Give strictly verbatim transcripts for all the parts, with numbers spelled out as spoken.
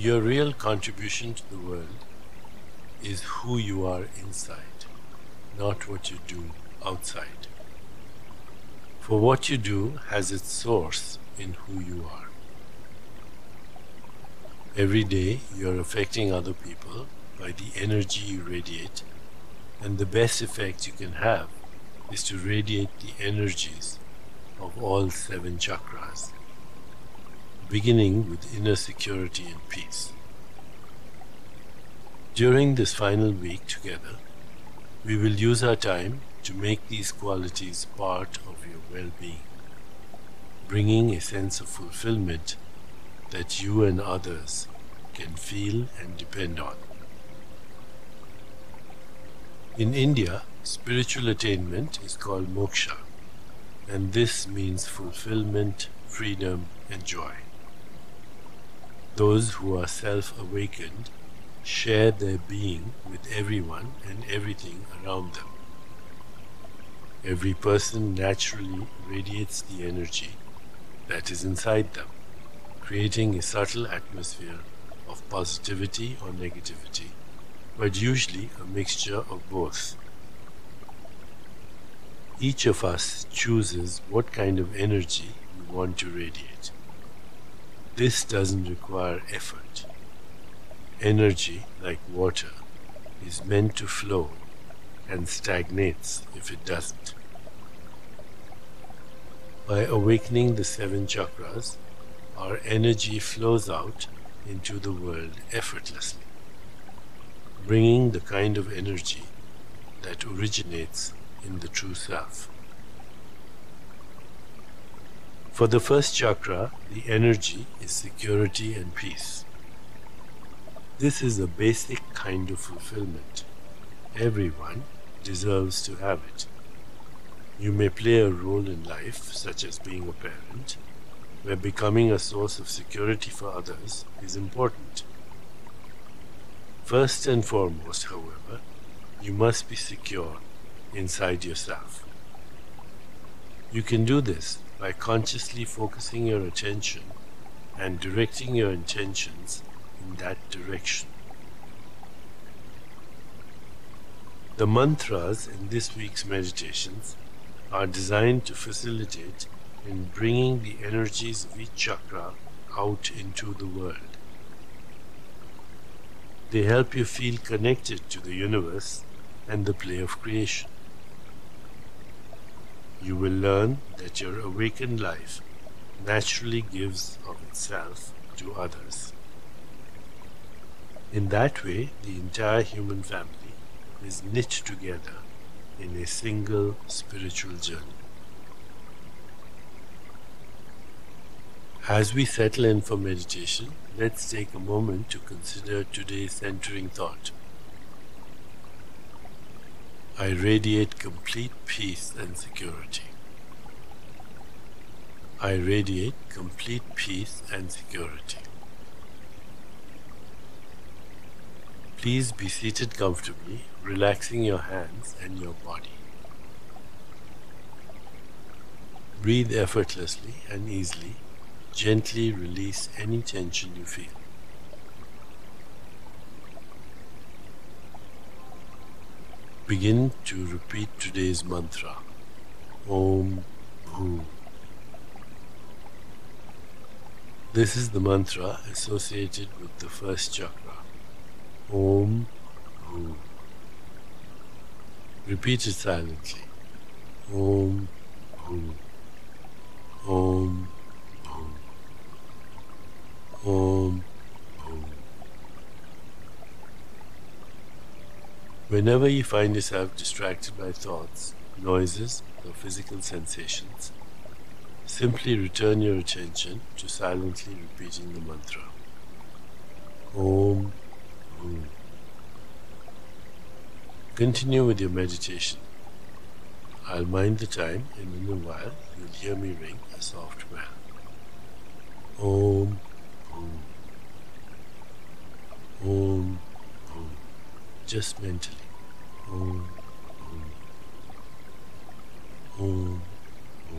Your real contribution to the world is who you are inside, not what you do outside. For what you do has its source in who you are. Every day you are affecting other people by the energy you radiate, and the best effect you can have is to radiate the energies of all seven chakras, beginning with inner security and peace. During this final week together, we will use our time to make these qualities part of your well-being, bringing a sense of fulfillment that you and others can feel and depend on. In India, spiritual attainment is called moksha, and this means fulfillment, freedom, and joy. Those who are self-awakened share their being with everyone and everything around them. Every person naturally radiates the energy that is inside them, creating a subtle atmosphere of positivity or negativity, but usually a mixture of both. Each of us chooses what kind of energy we want to radiate. This doesn't require effort. Energy, like water, is meant to flow and stagnates if it doesn't. By awakening the seven chakras, our energy flows out into the world effortlessly, bringing the kind of energy that originates in the true self. For the first chakra, the energy is security and peace. This is a basic kind of fulfillment. Everyone deserves to have it. You may play a role in life, such as being a parent, where becoming a source of security for others is important. First and foremost, however, you must be secure inside yourself. You can do this by consciously focusing your attention and directing your intentions in that direction. The mantras in this week's meditations are designed to facilitate in bringing the energies of each chakra out into the world. They help you feel connected to the universe and the play of creation. You will learn that your awakened life naturally gives of itself to others. In that way, the entire human family is knit together in a single spiritual journey. As we settle in for meditation, let's take a moment to consider today's centering thought. I radiate complete peace and security. I radiate complete peace and security. Please be seated comfortably, relaxing your hands and your body. Breathe effortlessly and easily. Gently release any tension you feel. Begin to repeat today's mantra, Om Bhu. This is the mantra associated with the first chakra, Om Bhu. Repeat it silently, Om Bhu, Om Bhu, Om Bhu. Whenever you find yourself distracted by thoughts, noises, or physical sensations, simply return your attention to silently repeating the mantra, Om Bhu. Continue with your meditation. I'll mind the time, and in a while you'll hear me ring a soft bell. Om Bhu. Om Bhu. Just mentally. Om Bhu. Om Bhu.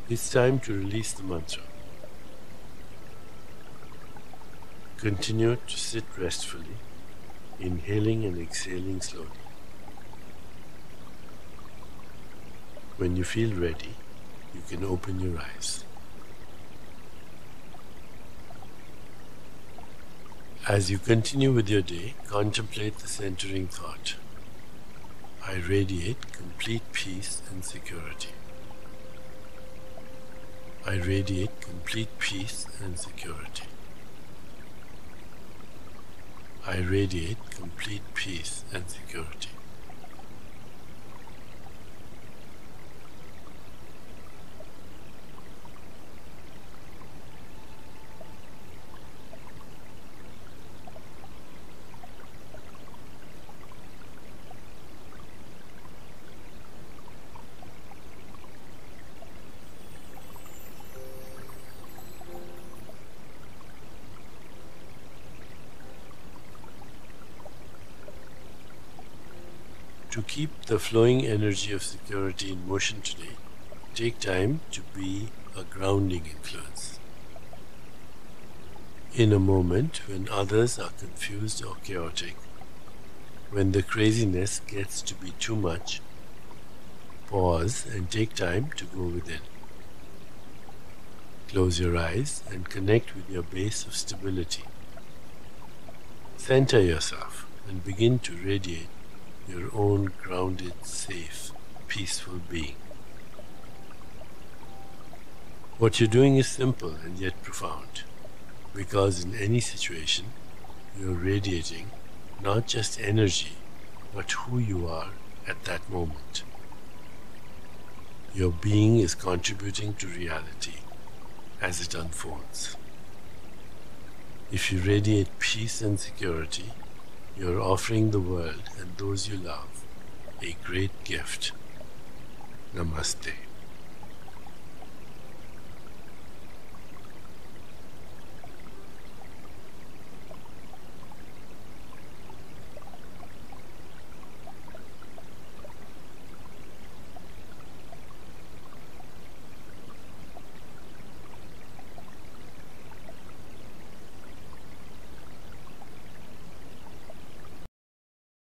It's time to release the mantra. Continue to sit restfully, inhaling and exhaling slowly. When you feel ready, you can open your eyes. As you continue with your day, contemplate the centering thought. I radiate complete peace and security. I radiate complete peace and security. I radiate complete peace and security. To keep the flowing energy of security in motion today, take time to be a grounding influence. In a moment when others are confused or chaotic, when the craziness gets to be too much, pause and take time to go within. Close your eyes and connect with your base of stability. Center yourself and begin to radiate your own grounded, safe, peaceful being. What you're doing is simple and yet profound, because in any situation, you're radiating not just energy, but who you are at that moment. Your being is contributing to reality as it unfolds. If you radiate peace and security, you're offering the world and those you love a great gift. Namaste.